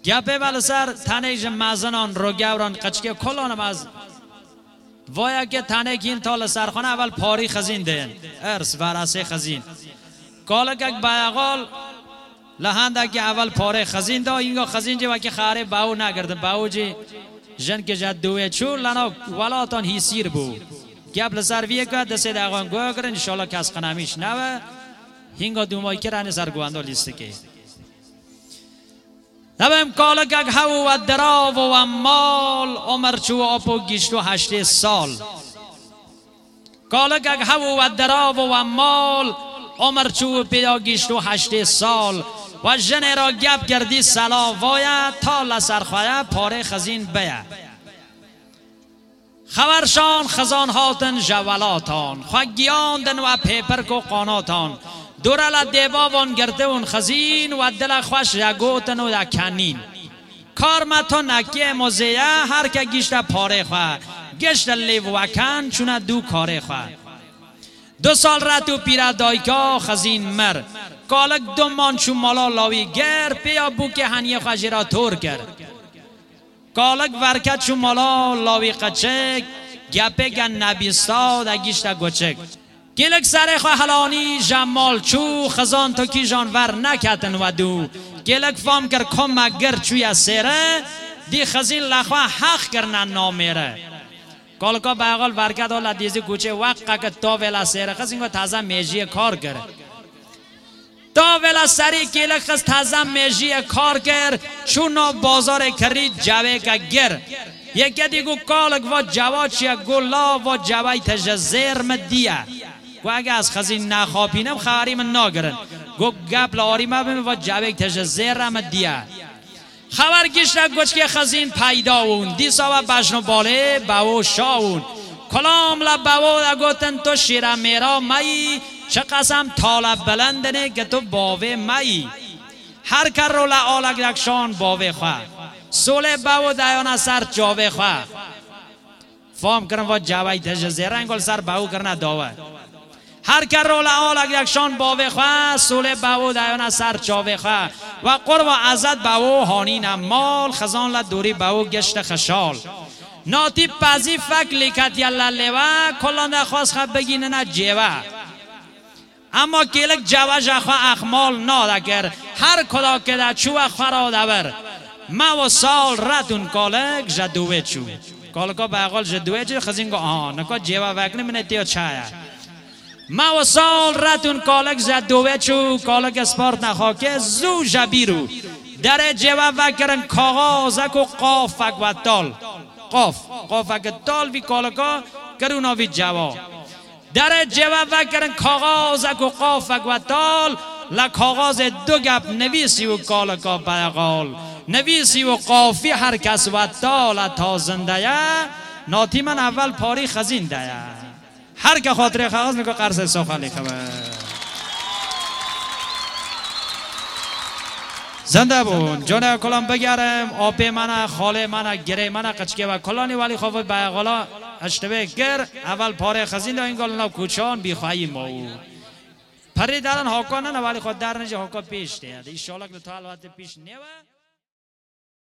گپه بل سر تنه مزنان رو گوران قچکه کلانم از وایا که تنه کین تال سرخانه اول پاری خزین دین ارس ورسه خزین کالا که بیاغال لحنده که اول پاره خزین دا اینگا خزین جی وکی خاره باو نگرده باو جی جن که جد دوه چور لنا ولاتان هی سیر بو گپ لسر ویه که دسته داغان گوه کرن انشالله کس خنمیش نوه هینگا دومای کرن سر گوانده لیسته که نبیم کالا که هاو و دراو و مال عمر چو اپو گیشتو 8 سال کالا که هاو و دراو و مال عمر چو پیدا گیشتو 8 سال و جن را گپ کردی سلا وایا تا لسرخواه پاره خزین بیا خبرشان خزان هاتن جولاتان خوگیاندن و پیپرک و قاناتان دورال دیباوان گرده اون خزین و دل خوش یگوتن و دکنین کارمتو نکیه موزیه هر که گیشت پاره خواه گشت لیو وکن چونه دو کاره خواه 2 سال رتو پیره دایکا خزین مر کالک دمان چو مالا لاوی گر پیا بو که هنیه خوشی را تور کرد کالک ورکت چو مالا لاوی قچک گپه گن نبیستا دا گیشت گوچک گلک سر خواه حلانی جمال چو خزان تو کی جانور نکتن و دو گلک فام کر کم مگر چوی سیره دی خزین لخواه حق کرنن نامیره کالکا باقال ورکت و لدیزی کوچه وقت که تا ویلا سیره خزین که تازه میجی کار کرد تا ویلا سری کلک خز تازه میجی کار کرد چون بازار کرید جوه که گر یکی دیگو کالک و جوا چیه گلا و جوه تجزیر مدیه و اگه از خزین نخواپینم خبری من ناگرن گو گپ لاری مبیم و جوه تجزیر مدیه خبر گشت گوچ که خزین پیدا اون دیسا و بجنو باله باو شاون کلام لباو دا گوتن تو شیره میرا مایی چه قسم طالب بلندنه که تو باوه مایی هر کر رو لعالک دکشان باوه خواه سوله باو دایانا سر جاوه خواه فهم کرن و جاوه تجزیره انگل سر باو کرنه داوه هر کر رو لعالک دکشان باوه خواه سوله باو دایانا سر جاوه خواه و قرب عزت باو هانین مال خزان لدوری باو گشت خشال ناتی پزی فک لیکت یلا لیوه کلان خواست خب بگینه نه جیوه اما کلک جوه جخواه اخمال نادکر هر کدا که ده چوه خورا دور ما و سال ردون کالک جدوه چو کالکا باقال جدوه چو خزین گو آه نکا جیوه وکنه منه تیو چایه ما و سال ردون کالک جدوه چو کالک اسپارت نخواکه زو جبیرو در جیوه وکرن کاغازک و قافک و تال قافک تال وی کالکا کرونا وی جوا در جواب وکرن کاغازک و قافک و تال لکاغاز دو گپ نویسی و کالکا بیغال نویسی و قافی هر کس و تال تا زنده ناتی من اول پاری خزین ده هر که خاطر کاغاز میگه قرص سخالی خبر زنده بون جانه کلام بگرم آپی منه خاله منه گره منه قچکه و کلانی ولی خواه بیغالا اشتبه گر اول پاره خزین دا اینگال نو کوچان بیخواهی ماو پری دارن حاکانه ولی خود در نجه حاکا پیش ده ایشالا که تا الوقت پیش نیوه